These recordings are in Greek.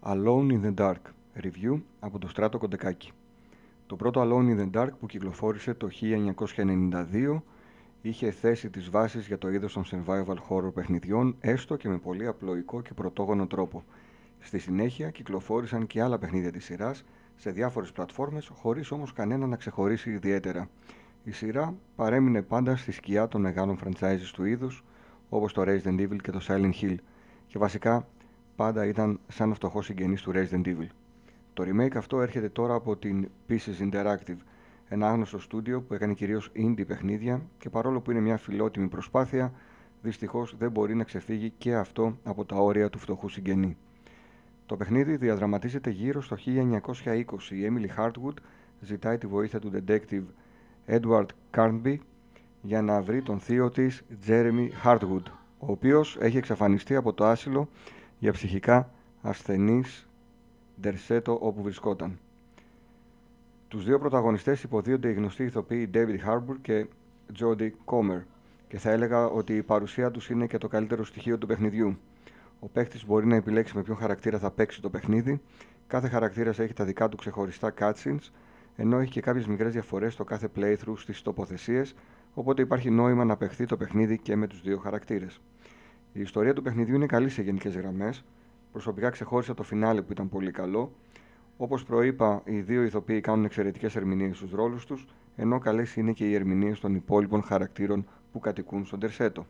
Alone in the Dark, review από το Στράτο Κοντεκάκη. Το πρώτο Alone in the Dark που κυκλοφόρησε το 1992 είχε θέσει τις βάσεις για το είδος των survival horror παιχνιδιών, έστω και με πολύ απλοϊκό και πρωτόγονο τρόπο. Στη συνέχεια κυκλοφόρησαν και άλλα παιχνίδια της σειράς σε διάφορες πλατφόρμες, χωρίς όμως κανένα να ξεχωρίσει ιδιαίτερα. Η σειρά παρέμεινε πάντα στη σκιά των μεγάλων franchises του είδους, όπως το Resident Evil και το Silent Hill, και βασικά πάντα ήταν σαν φτωχό συγγενής του Resident Evil. Το remake αυτό έρχεται τώρα από την Pieces Interactive, ένα άγνωστο στούντιο που έκανε κυρίως indie παιχνίδια, και παρόλο που είναι μια φιλότιμη προσπάθεια, δυστυχώς δεν μπορεί να ξεφύγει και αυτό από τα όρια του φτωχού συγγενή. Το παιχνίδι διαδραματίζεται γύρω στο 1920. Η Emily Hartwood ζητάει τη βοήθεια του detective Edward Carnby για να βρει τον θείο της Jeremy Hartwood, ο οποίος έχει εξαφανιστεί από το άσυλο για ψυχικά ασθενείς Ντερσέτο όπου βρισκόταν. Τους δύο πρωταγωνιστές υποδίονται οι γνωστοί ηθοποιοί David Harbour και Jodie Comer, και θα έλεγα ότι η παρουσία τους είναι και το καλύτερο στοιχείο του παιχνιδιού. Ο παίκτης μπορεί να επιλέξει με ποιον χαρακτήρα θα παίξει το παιχνίδι. Κάθε χαρακτήρας έχει τα δικά του ξεχωριστά cutscenes, ενώ έχει και κάποιες μικρές διαφορές στο κάθε playthrough στις τοποθεσίες, οπότε υπάρχει νόημα να παιχθεί το παιχνίδι και με τους δύο χαρακτήρες. Η ιστορία του παιχνιδιού είναι καλή σε γενικές γραμμές. Προσωπικά ξεχώρισα το φινάλε που ήταν πολύ καλό. Όπως προείπα, οι δύο ηθοποιοί κάνουν εξαιρετικές ερμηνείες στους ρόλους τους, ενώ καλές είναι και οι ερμηνείες των υπόλοιπων χαρακτήρων που κατοικούν στον Ντερσέτο.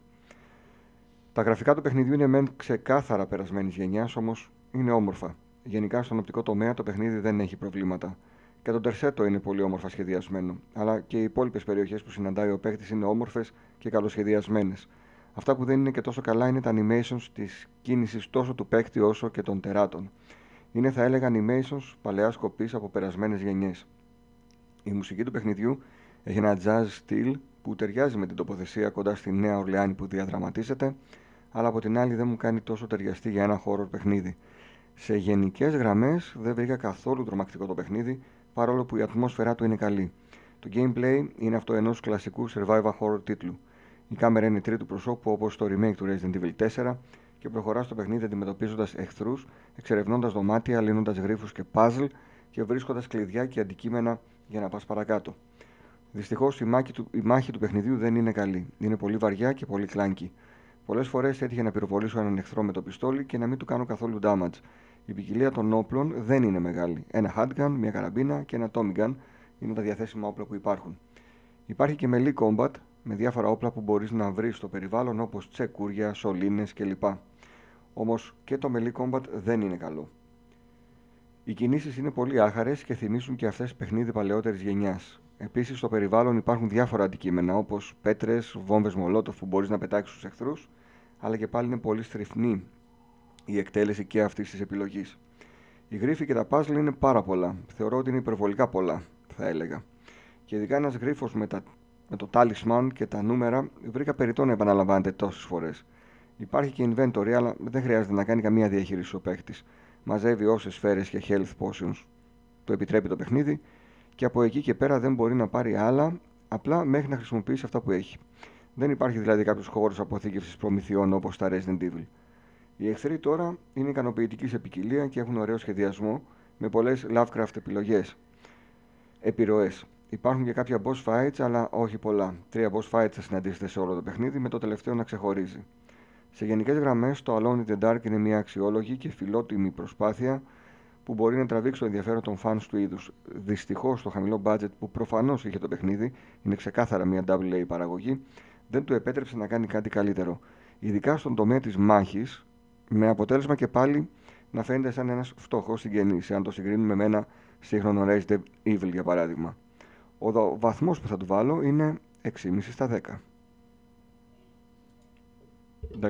Τα γραφικά του παιχνιδιού είναι μεν ξεκάθαρα περασμένης γενιάς, όμως είναι όμορφα. Γενικά στον οπτικό τομέα το παιχνίδι δεν έχει προβλήματα. Και το Ντερσέτο είναι πολύ όμορφα σχεδιασμένο, αλλά και οι υπόλοιπες περιοχές που συναντάει ο παίκτης είναι όμορφες και καλοσχεδιασμένες. Αυτά που δεν είναι και τόσο καλά είναι τα animations της κίνησης τόσο του παίκτη όσο και των τεράτων. Είναι, θα έλεγα, animations παλαιάς κοπής από περασμένες γενιές. Η μουσική του παιχνιδιού έχει ένα jazz στυλ που ταιριάζει με την τοποθεσία κοντά στη Νέα Ορλεάνη που διαδραματίζεται, αλλά από την άλλη δεν μου κάνει τόσο ταιριαστή για ένα horror παιχνίδι. Σε γενικές γραμμές δεν βρήκα καθόλου τρομακτικό το παιχνίδι, παρόλο που η ατμόσφαιρά του είναι καλή. Το gameplay είναι αυτό ενός κλασικού survival horror τίτλου. Η κάμερα είναι τρίτου προσώπου όπως το remake του Resident Evil 4 και προχωρά στο παιχνίδι αντιμετωπίζοντας εχθρούς, εξερευνώντας δωμάτια, λύνοντας γρίφους και puzzle και βρίσκοντας κλειδιά και αντικείμενα για να πας παρακάτω. Δυστυχώς η μάχη του παιχνιδιού δεν είναι καλή. Είναι πολύ βαριά και πολύ κλάνκι. Πολλές φορές έτυχε να πυροβολήσω έναν εχθρό με το πιστόλι και να μην του κάνω καθόλου damage. Η ποικιλία των όπλων δεν είναι μεγάλη. Ένα handgun, μια καραμπίνα και ένα Tommy gun είναι τα διαθέσιμα όπλα που υπάρχουν. Υπάρχει και melee combat με διάφορα όπλα που μπορείς να βρεις στο περιβάλλον, όπως τσεκούρια, σωλήνες κλπ. Όμως και το melee combat δεν είναι καλό. Οι κινήσεις είναι πολύ άχαρες και θυμίζουν και αυτές παιχνίδι παλαιότερης γενιάς. Επίσης στο περιβάλλον υπάρχουν διάφορα αντικείμενα όπως πέτρες, βόμβες μολότοφ που μπορείς να πετάξεις στους εχθρούς, αλλά και πάλι είναι πολύ στριφνή η εκτέλεση και αυτής της επιλογής. Οι γρίφοι και τα puzzle είναι πάρα πολλά. Θεωρώ ότι είναι υπερβολικά πολλά, θα έλεγα. Και ειδικά ένας γρίφος με το talisman και τα νούμερα βρήκα περιττό να επαναλαμβάνεται τόσες φορές. Υπάρχει και inventory, αλλά δεν χρειάζεται να κάνει καμία διαχείριση ο παίχτης. Μαζεύει όσες σφαίρες και health potions το επιτρέπει το παιχνίδι, και από εκεί και πέρα δεν μπορεί να πάρει άλλα, απλά μέχρι να χρησιμοποιήσει αυτά που έχει. Δεν υπάρχει δηλαδή κάποιος χώρος αποθήκευσης προμηθειών όπως στα Resident Evil. Οι εχθροί τώρα είναι ικανοποιητικοί σε ποικιλία και έχουν ωραίο σχεδιασμό με πολλές Lovecraft επιλογές. Επιρροές. Υπάρχουν και κάποια boss fights, αλλά όχι πολλά. 3 boss fights θα συναντήσετε σε όλο το παιχνίδι, με το τελευταίο να ξεχωρίζει. Σε γενικές γραμμές, το Alone in the Dark είναι μια αξιόλογη και φιλότιμη προσπάθεια που μπορεί να τραβήξει το ενδιαφέρον των fans του είδους. Δυστυχώς, το χαμηλό budget που προφανώς είχε το παιχνίδι, είναι ξεκάθαρα μια AA παραγωγή, δεν του επέτρεψε να κάνει κάτι καλύτερο. Ειδικά στον τομέα της μάχης, με αποτέλεσμα και πάλι να φαίνεται σαν ένας φτωχός συγγενής, αν το συγκρίνουμε με ένα σύγχρονο Resident Evil για παράδειγμα. Ο βαθμός που θα του βάλω είναι 6,5 στα 10.